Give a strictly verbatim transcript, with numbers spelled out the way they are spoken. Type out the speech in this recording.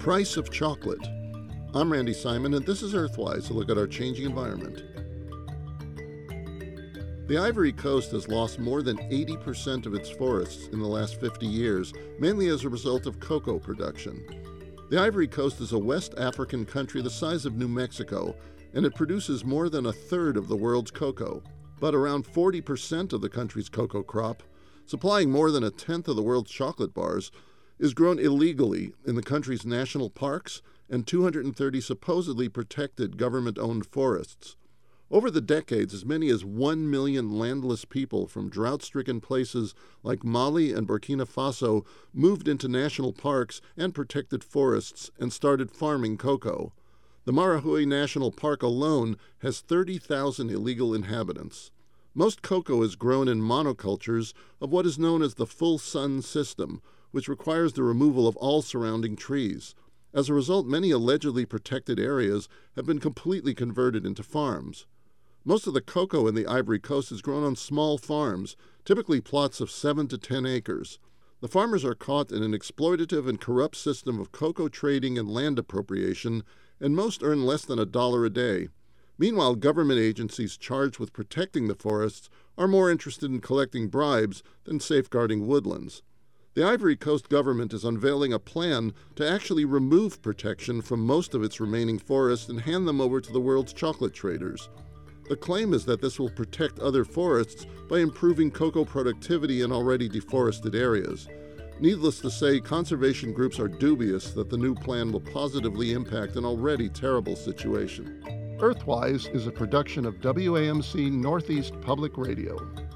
price of chocolate. I'm Randy Simon, and this is Earthwise, a look at our changing environment. The Ivory Coast has lost more than eighty percent of its forests in the last fifty years, mainly as a result of cocoa production. The Ivory Coast is a West African country the size of New Mexico, and it produces more than a third of the world's cocoa. But around forty percent of the country's cocoa crop, supplying more than a tenth of the world's chocolate bars, is grown illegally in the country's national parks and two hundred thirty supposedly protected government-owned forests. Over the decades, as many as one million landless people from drought-stricken places like Mali and Burkina Faso moved into national parks and protected forests and started farming cocoa. The Marahui National Park alone has thirty thousand illegal inhabitants. Most cocoa is grown in monocultures of what is known as the full sun system, which requires the removal of all surrounding trees. As a result, many allegedly protected areas have been completely converted into farms. Most of the cocoa in the Ivory Coast is grown on small farms, typically plots of seven to ten acres. The farmers are caught in an exploitative and corrupt system of cocoa trading and land appropriation, and most earn less than a dollar a day. Meanwhile, government agencies charged with protecting the forests are more interested in collecting bribes than safeguarding woodlands. The Ivory Coast government is unveiling a plan to actually remove protection from most of its remaining forests and hand them over to the world's chocolate traders. The claim is that this will protect other forests by improving cocoa productivity in already deforested areas. Needless to say, conservation groups are dubious that the new plan will positively impact an already terrible situation. Earthwise is a production of W A M C Northeast Public Radio.